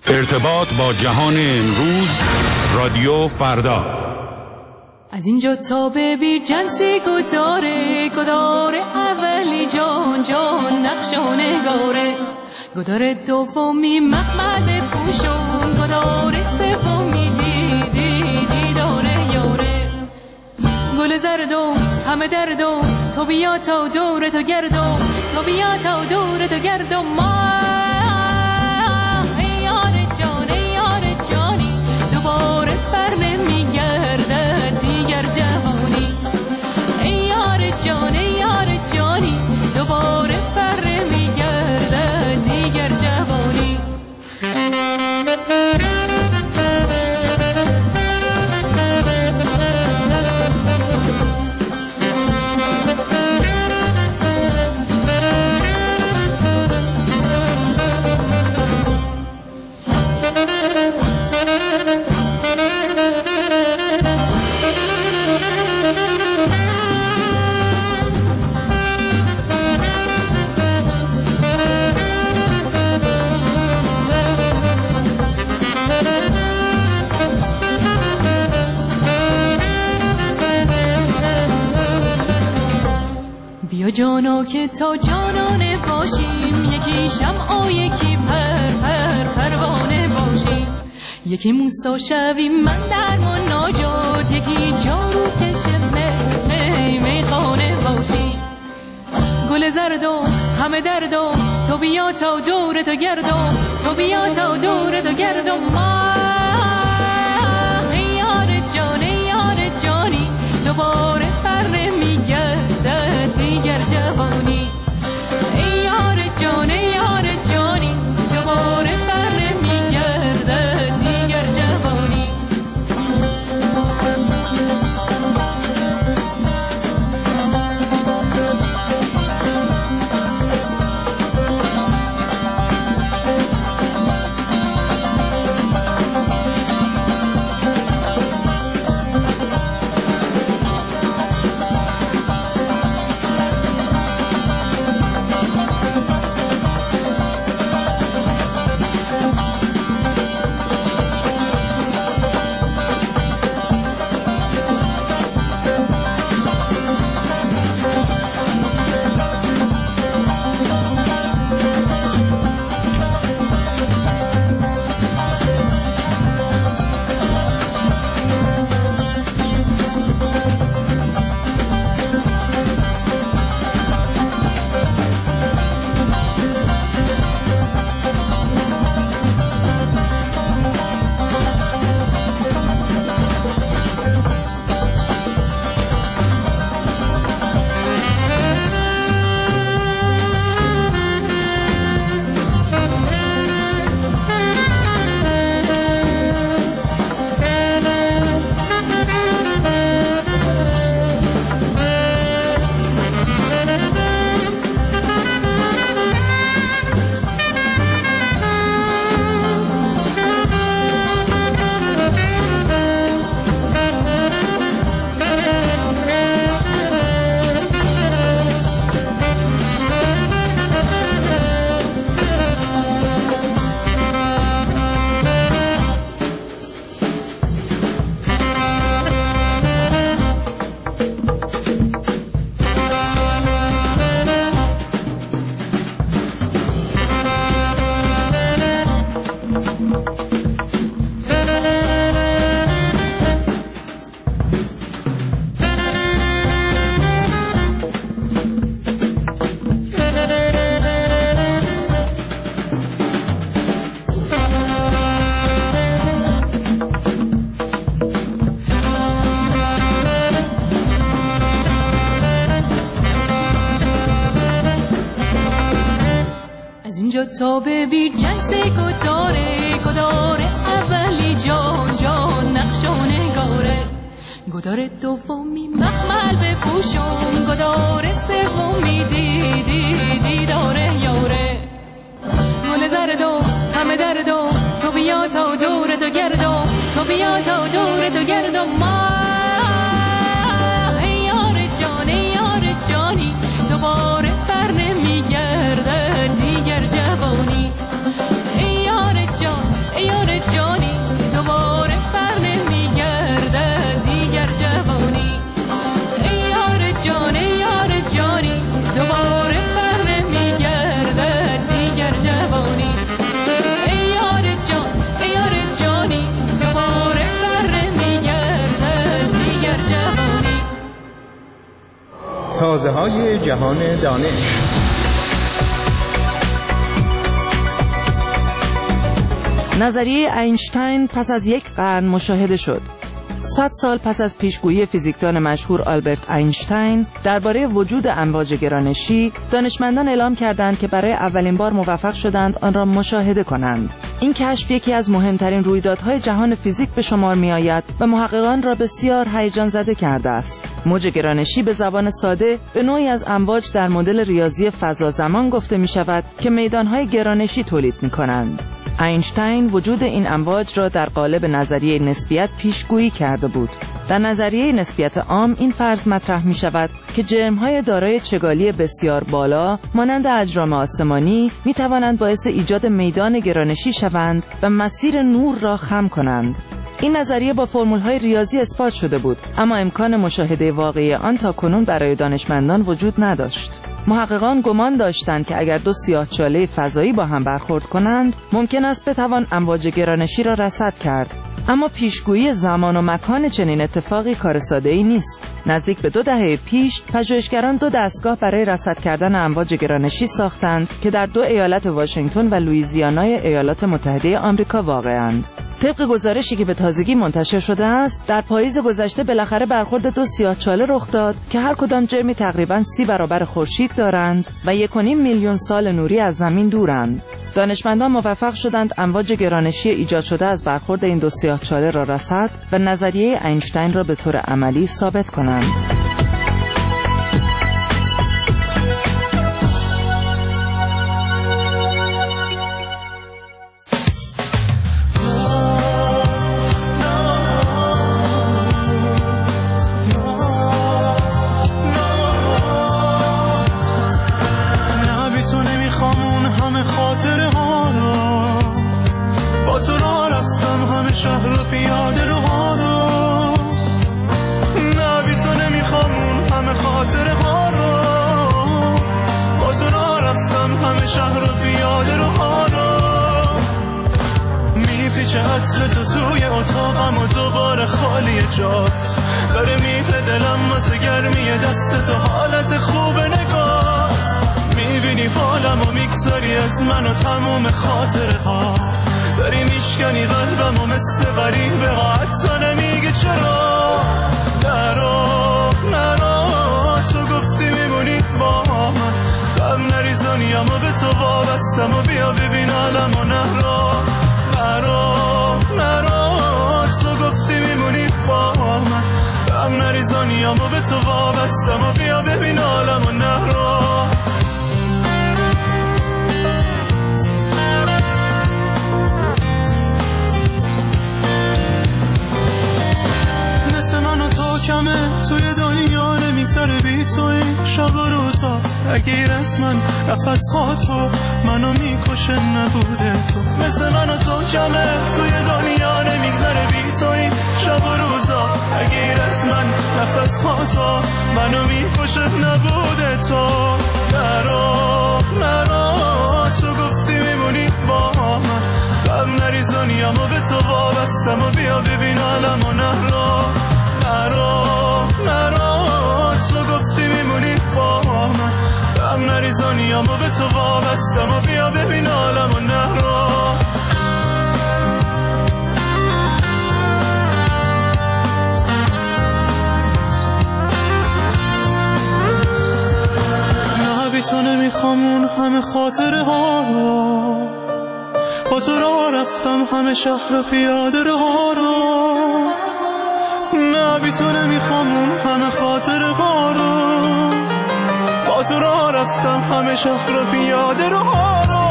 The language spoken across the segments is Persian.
ارتباط با جهان امروز، رادیو فردا. از اینجا تا به بیر جنسی گداره اولی جان نقش و نگاره، گداره دومی مخمل پوشون، گداره سومی دیداره یاره. گل زردو همه دردو تو بیا تا دور تو گردو، تو بیا تا دور تو گردو ما. دوباره بر نمیگرده دیگر جوانی، ای یار جان ای یار جانی، دوباره بر نمیگرده دیگر جوانی. بیا جانا که تا جانانه باشیم، یکی شمع و یکی پروانه باشیم، یکی موسی شویم من در و ناجات، یکی جارو کشه میخانه باشیم. گل زردو همه دردو تو بیا تا دور تو گردو، تو بیا تا دور تو گردو ما. ای یار جان ای یار جانی، دوباره بر نمیگرده دیگر جوانی، ای یار جان ای یار جانی، دوباره بر نمیگرده دیگر جوانی. تا ببین جنس گداره اولی جان نقش و نگاره، گداره دومی مخمل بپوشون، گداره سومی دیداره یاره. گل زردو همه دردو تو بیا تا دور تو گردو، تو بیا تا دور تو گردو ما. ای یار جان ای یار جانی، دوباره بر نمیگرده دیگر جوانی، ای یار جان ای برنامه‌های جهان دانش. نظریه اینشتین پس از 1 قرن مشاهده شد. 100 سال پس از پیشگویی فیزیکدان مشهور آلبرت اینشتین درباره وجود امواج گرانشی، دانشمندان اعلام کردند که برای اولین بار موفق شدند آن را مشاهده کنند. این کشف یکی از مهمترین رویدادهای جهان فیزیک به شمار می‌آید و محققان را بسیار هیجان زده کرده است. موج گرانشی به زبان ساده به نوعی از امواج در مدل ریاضی فضا زمان گفته می‌شود که میدان‌های گرانشی تولید می‌کنند. اینشتین وجود این امواج را در قالب نظریه نسبیت پیشگویی کرده بود. در نظریه نسبیت عام این فرض مطرح می شود که جرم‌های دارای چگالی بسیار بالا مانند اجرام آسمانی می توانند باعث ایجاد میدان گرانشی شوند و مسیر نور را خم کنند. این نظریه با فرمول‌های ریاضی اثبات شده بود، اما امکان مشاهده واقعی آن تاکنون برای دانشمندان وجود نداشت. محققان گمان داشتند که اگر 2 سیاه‌چاله فضایی با هم برخورد کنند، ممکن است بتوان امواج گرانشی را رصد کرد. اما پیشگویی زمان و مکان چنین اتفاقی کار ساده‌ای نیست. نزدیک به 2 دهه پیش، پژوهشگران 2 دستگاه برای رصد کردن امواج گرانشی ساختند که در 2 ایالت واشنگتن و لوئیزیانای ایالات متحده آمریکا واقع‌اند. طبق گزارشی که به تازگی منتشر شده است، در پاییز گذشته بالاخره برخورد 2 سیاه‌چاله رخ داد که هر کدام جرمی تقریباً 30 برابر خورشید دارند و 1.5 میلیون سال نوری از زمین دورند. دانشمندان موفق شدند امواج گرانشی ایجاد شده از برخورد این 2 سیاه‌چاله را رصد و نظریه اینشتین را به طور عملی ثابت کنند. شهر و پیاده روها رو، نه بی تو نمیخوام اون همه خاطره ها رو، با تو را رفتم همه شهر و پیاده روها رو. میپیچه عطر تو توی اتاقم و دوباره خالی جات، داره میپه دلم واسه گرمی دست تو، حالت خوب نگات. میبینی حالم و میگذاری از من و تموم خاطره ها، داری میشکنی قلبم و مثل غریبه ها، حتی نمیگه چرا. نرو تو گفتی میمونی با من، غم نریزانیم و به تو وابستم و بیا ببین عالم و نرو تو گفتی میمونی با من، غم نریزانیم و به تو وابستم و بیا ببین عالم و نرو. کمه توی دنیا نمیگذره بی تو این شب و روزا، اگه از من نفس ها تو منو میکشه نبوده تو. مثل من و تو کمه توی دنیا نمیگذره بی تو این شب و روزا، اگه از من نفس ها تو منو میکشه نبوده تو. نرو تو گفتی میمونی با من، غم نریزانیم و به تو وابستم و بیا ببین عالم و نرو تو گفتی میمونی با من، غم نریزانیم و به تو وابستم و بیا ببین عالم و نرو. نه بی تو نمیخوام اون همه خاطره ها رو، با تو را رفتم همه شهر و پیاده روها رو، نه بی تو نمیخوام اون همه خاطره ها رو، با تو را رفتم همه شهر و پیاده روها رو.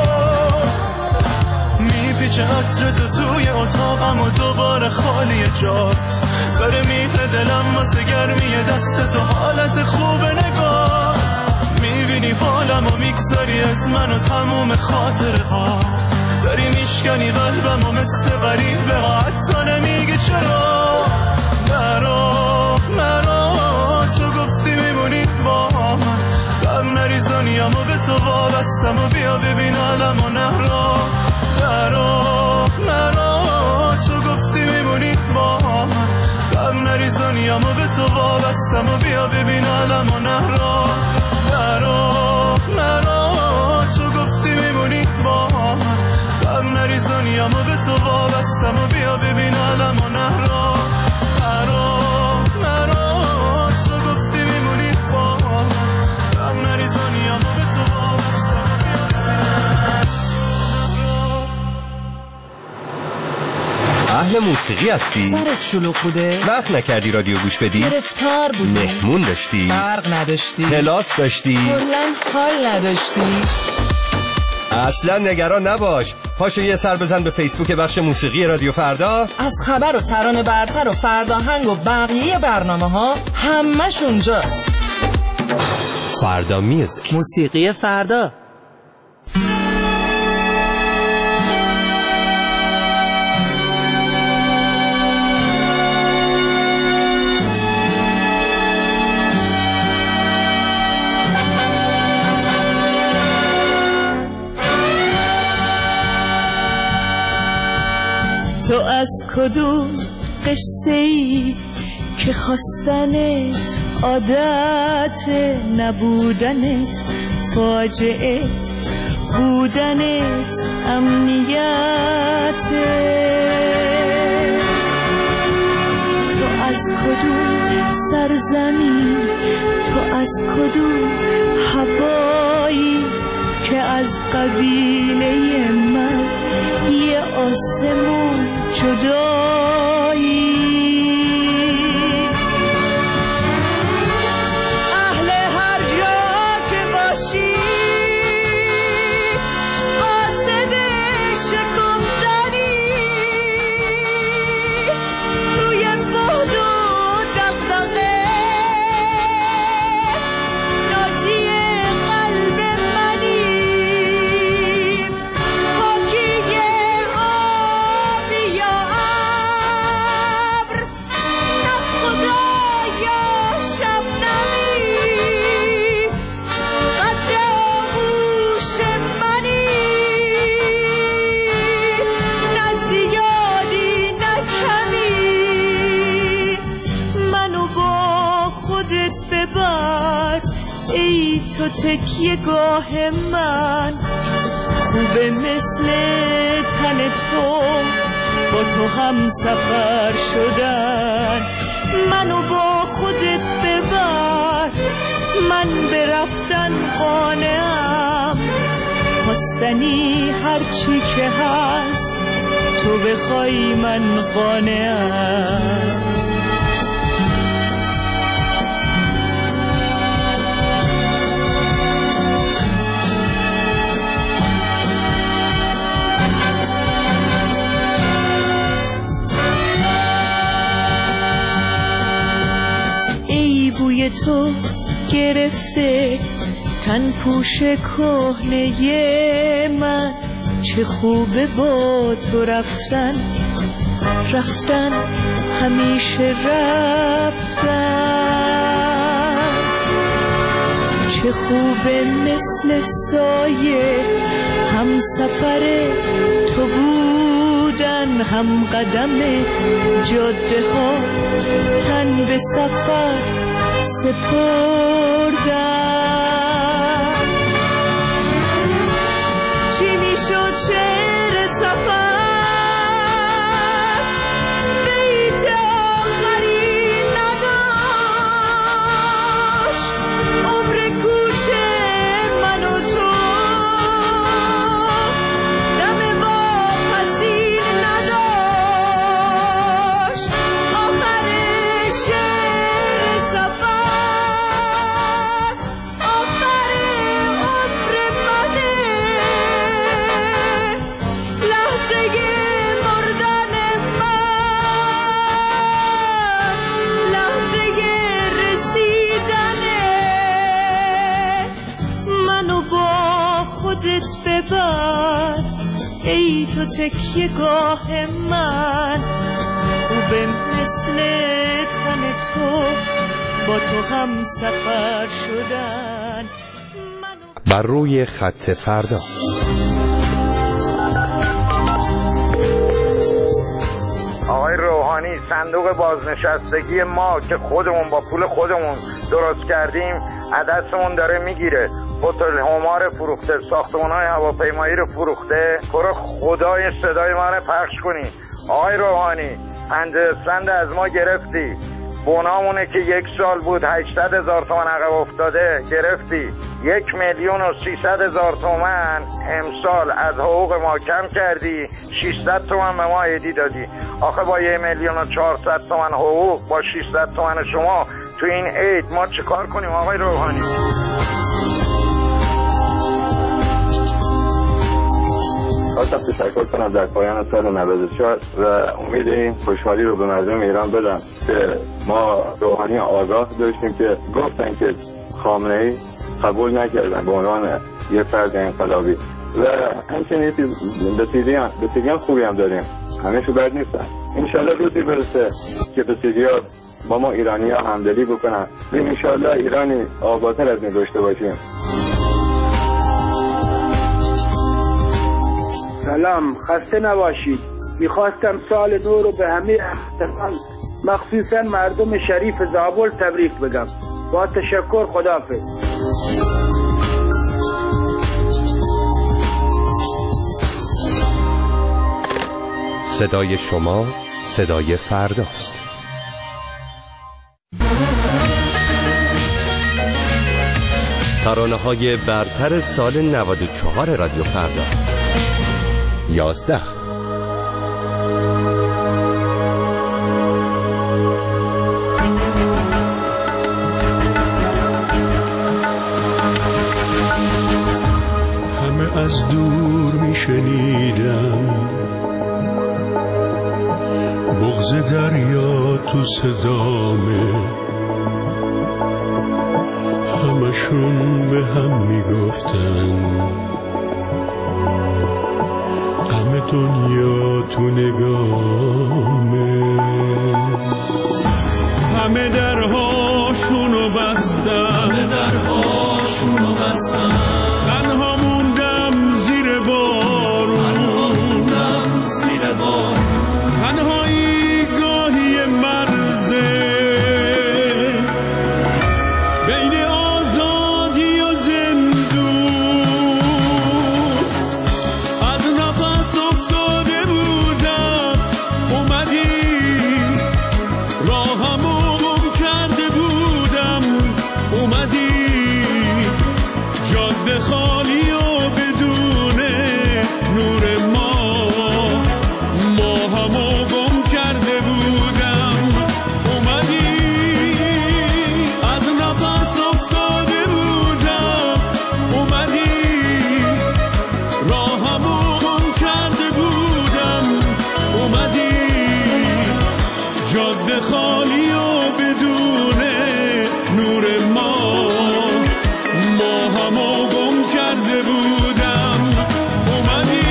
میپیچه عطر تو توی اتاقم و دوباره خالی جات، داره میپه دلم واسه گرمی دست تو، حالت خوب نگات. میبینی حالم و میگذاری از من و تموم خاطره ها، داری میشکنی قلبم و مثل غریبه ها، حتی نمیگه چرا. نرو تو گفتی میمونی با من، غم نریزانیم و به تو وابستم و بیا ببین عالم و نرو تو گفتی میمونی با من، غم نریزانیم و به تو وابستم و بیا ببین عالم و نرو. دلم و به تو وابستم و بیا ببین عالم و نهرا نرا تو گفتی میمونی با من غم نریزانیم و به تو وابستم اهل موسیقی هستی؟ سرت شلوغ بوده؟ وقت نکردی رادیو گوش بدی؟ گرفتار بودی؟ مهمون داشتی؟ برق نداشتی؟ کلاس داشتی؟ کلاً حال نداشتی؟ اصلا نگران نباش، پاشو یه سر بزن به فیسبوک بخش موسیقی رادیو فردا. از خبر و ترانه برتر و فرداهنگ و بقیه برنامه ها همش اونجاست. فردا میوزیک، موسیقی فردا. تو از کدوم قصه ای که خواستنت عادت نبودنت فاجعه بودنت امنیته تو از کدوم سرزمین تو از کدوم هوایی که از قبیله من یه آسمون جدایی اهل هر جا که باشی قاصد شکفتنی توی بعد و دغدغه ناجی قلب منی پاکی آبی یا ابر نه خدا یا شبنمی قدر آغوش منی نه زیادی نه کمی منو با خودت ببر ای تو تکیه گاه من خوبه مثل تن تو با تو هم سفر شدن منو با خودت ببر من به رفتن قانعم خواستنی هرچی که هست تو بخوای من قانعم بوی تو گرفته تن پوش کهنه من چه خوبه با تو رفتن همیشه رفتن چه خوبه مثل سایه هم سفر تو بودن هم قدم جاده ها تن به سفر سپردن چی میشد شعر سفر بیت آخری نداشت عمر کوچه من و تو دم واپسین نداشت آخر شعر سفر آخر عمر منه لحظه مردن من لحظه رسیدنه منو با خودت ببر ای تو تکیه گاه من خوبه مثل تن تو با تو هم سفر شدن بر روی خط فردا. آقای روحانی صندوق بازنشستگی ما که خودمون با پول خودمون درست کردیم دستمون داره میگیره. هتل همار فروخته، ساختمان‌های هواپیمایی رو فروخته. برو خدای صدای من پخش کنی. آقای روحانی 50 سنت از ما گرفتی، بنامونه که 1 سال بود 800,000 تومان عقب افتاده گرفتی. 1,300,000 تومان امسال از حقوق ما کم کردی، 600 تومان به ما عیدی دادی. آخه با 1,400,000 تومان حقوق با 600 تومان شما تو این عید ما چه کار کنیم آقای روحانی؟ خواستم تشکر کنم در پایان سال 94 و امید این خوشحالی رو به مردم ایران بدم که ما روحانی آگاه داشتیم که گفتن که خامنه‌ای قبول نکردن به عنوان یه فرد انقلابی و همچنین بسیاری خوبی هم داریم، همه شو بد نیستن. انشالله روزی برسه که بسیاری با ما ایرانی ها همدلی بکنن و انشالله ایرانی آبادتر از این داشته باشیم. سلام، خسته نباشید. میخواستم سال نو رو به همه احتمال مخصوصا مردم شریف زابل تبریک بگم. با تشکر، خداحافظ. صدای شما صدای فرداست. ترانه‌های برتر سال 94 رادیو فردا. 11 همه از دور میشنیدم بغض دریا تو صدامه، همشون به هم میگفتن غم دنیا تو نگامه. همه درهاشونو بستن، تنها موندم زیر بارون، تنهایی گاهی مرزه بین آزادی و زندون. از نفس افتاده بودم، اومدی راهمو گم کرده بودم، اومدی جاده خالی و بدون نور ما همو گم کرده بودم، اومدی از نفس افتاده بودم، اومدی راهمو گم کرده بودم، اومدی جاده خالی و بدون نور ما همو گم کرده بودم، اومدی.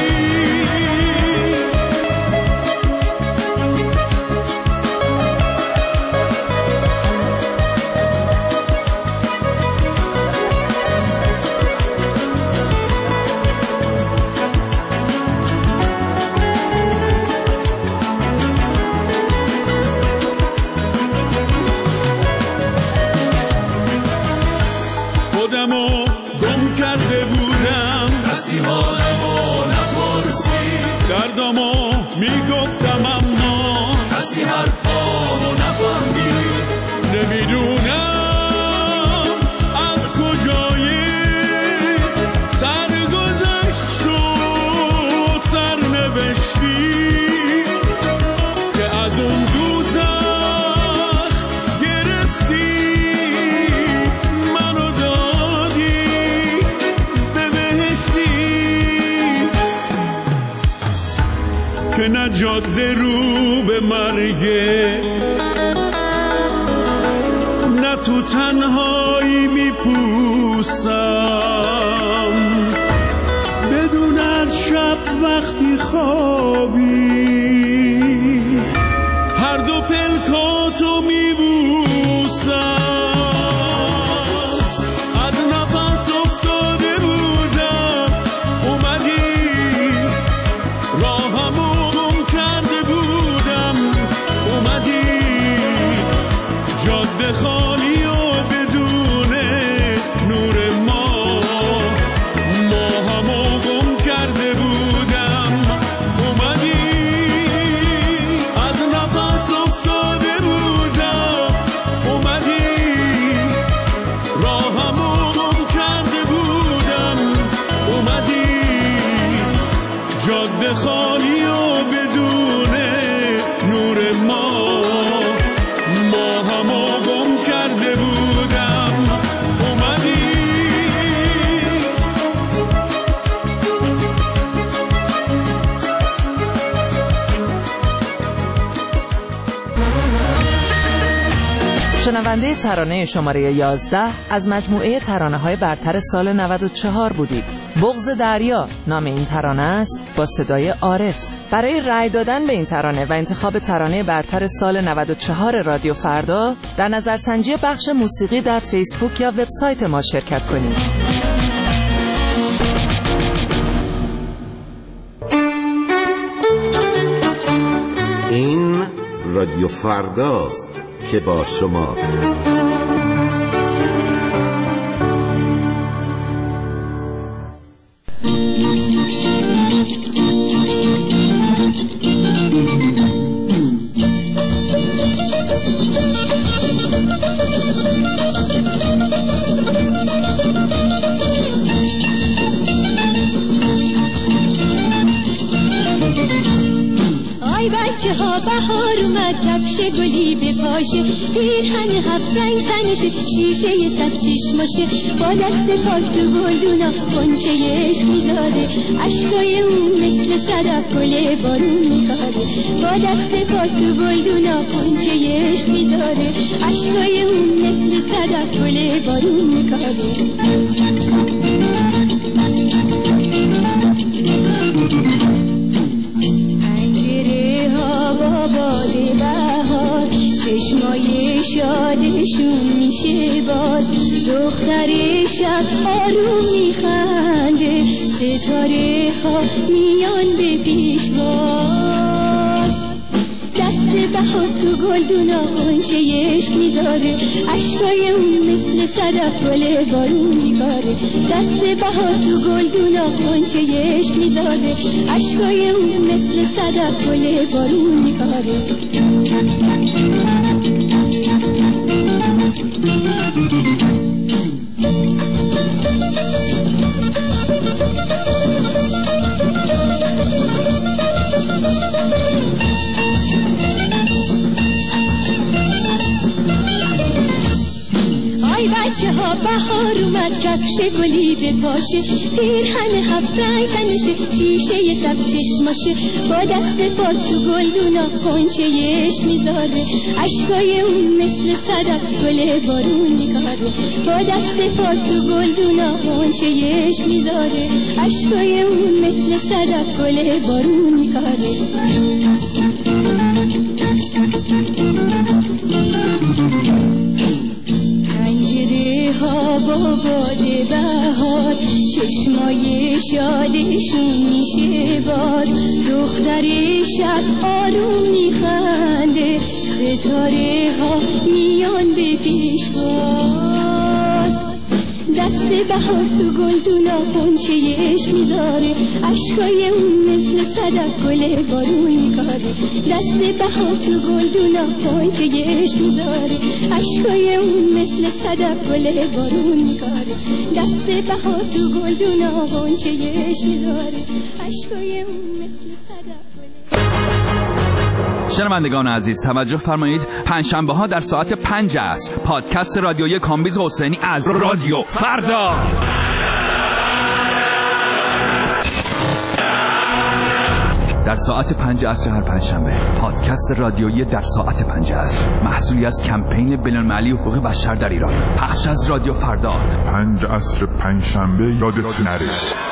خودمو گم کرده بودم، کسی حالمو نپرسید، دردمو میگفتم اما کسی حرفامو نفهمید. نمیدونم از کجای سرگذشت و سرنوشتی که از اون دوزخ گرفتی منو دادی به بهشتی، که نه جاده رو به مرگه نه تو تنهایی میپوسم، بدون از شب وقتی خوابی هر دو پلکاتو میبوسم. از نفس افتاده بودم، اومدی راهمو گم کرده بودم، اومدی جاده خالی و بدون شنونده ترانه شماره 11 از مجموعه ترانه‌های برتر سال 94 بودید. بغض دریا نام این ترانه است با صدای عارف. برای رأی دادن به این ترانه و انتخاب ترانه برتر سال 94 رادیو فردا در نظرسنجی بخش موسیقی در فیسبوک یا وبسایت ما شرکت کنید. این رادیو فرداست که با شماست. بچه ها بهار اومد کفش گلی بپاشه پیرهن هفت رنگ تنشه شیشه سبز چشماشه با دست پاک تو گلدونا غنچه عشق میذاره اشکای اون مثل صدف گل بارون میکاره با دست پاک تو گلدونا غنچه عشق میذاره اشکای اون مثل صدف گل بارون میکاره باد بهار چشمای شادشون میشه باز دختر شب آروم میخنده ستاره ها میان به پیشواز دست بهار تو گلدونا غنچه عشق میذاره اشکای اون مثل صدف گل بارون میباره دست بهار تو گلدونا غنچه عشق میذاره اشکای اون مثل صدف گل بارون میباره بچه ها بهار اومد کفش گلی بپاشه پیرهن هفت رنگ تنشه شیشه سبز چشماشه با دست پاک تو گلدونا غنچه عشق میذاره اشکای اون مثل صدف گل بارون میکاره با دست پاک تو گلدونا غنچه عشق میذاره اشکای اون مثل صدف گل بارون میکاره ها با باد بهار چشمای شادشون میشه باز دختر شب آروم میخنده ستاره ها میان به پیشواز دست بهار تو گلدونا غنچه عشق میذاره اشکای اون مثل صدف گل بارون میکاره دست بهار تو گلدونا غنچه عشق میذاره اشکای اون مثل صدف گل بارون میکاره دست بهار تو گلدونا غنچه عشق میذاره اشکای اون مثل صدف شنوندگان عزیز توجه فرمایید پنجشنبه ها در ساعت 5 عصر پادکست رادیویی کامبیز حسینی از رادیو فردا در ساعت 5 عصر هر پنجشنبه پادکست رادیویی در ساعت 5 عصر محصولی از کمپین بین‌المللی حقوق بشر در ایران پخش از رادیو فردا 5 عصر پنجشنبه یادت نره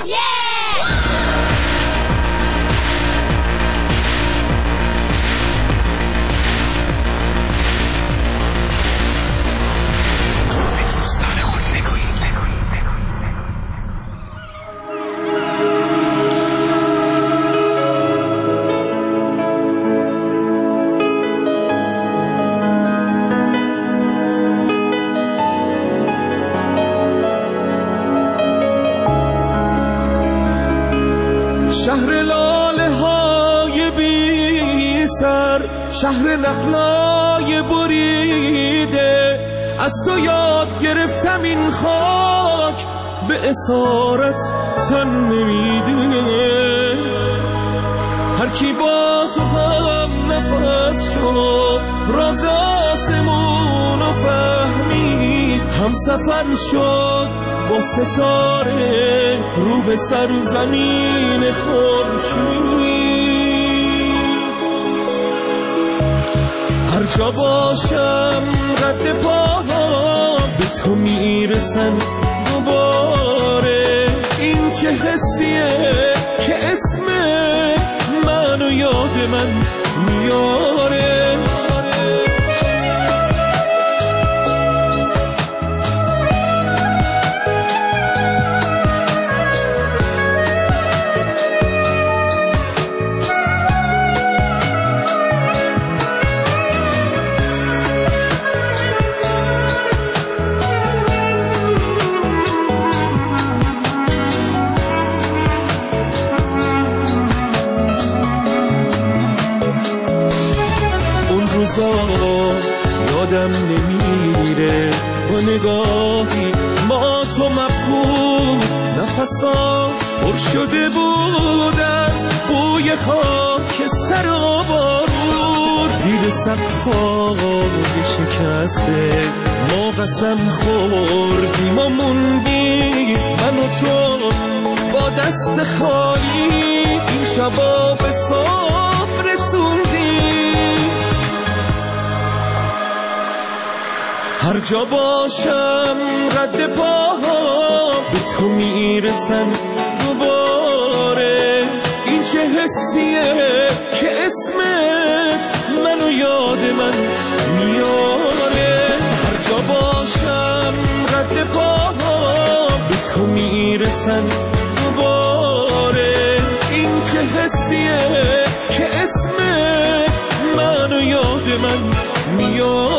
شهر نخلای بریده از تو یاد گرفتم این خاک به اسارت تن نمیده هر کی با تو هم نفس شد راز آسمون و فهمید هم سفر شد با ستاره رو به سر زمین خورشید هر جا باشم رد پاها به تو میرسن دوباره. این چه حسیه که اسمت منو یاد من میاره. یادم نمیره با نگاهی ما تو مبهوت، نفسا پر شده بود از بوی خاک سر و بارود. زیر سقفای شکسته ما قسم خوردیم و موندیم من و تو با دست خالی این شبا به صبح رسوندیم. هر جا باشم رد پاها به تو میرسن دوباره. این چه حسیه که اسمت منو یاد من میاره. هر جا باشم رد پاها به تو میرسن دوباره. این چه حسیه که اسمت منو یاد من میاره.